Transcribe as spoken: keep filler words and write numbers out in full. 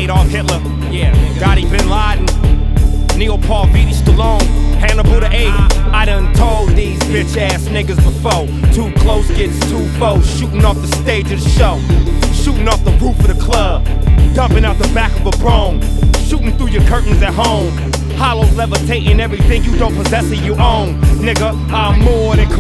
Adolf Hitler, yeah, Gotti Bin Laden, Neil Paul Viti Stallone, Hannibal the Eight. I done told these bitch ass niggas before, too close gets too foes. Shooting off the stage of the show, shooting off the roof of the club, dumping out the back of a Brougham, shooting through your curtains at home. Hollows levitating everything you don't possess or you own. Nigga, I'm more than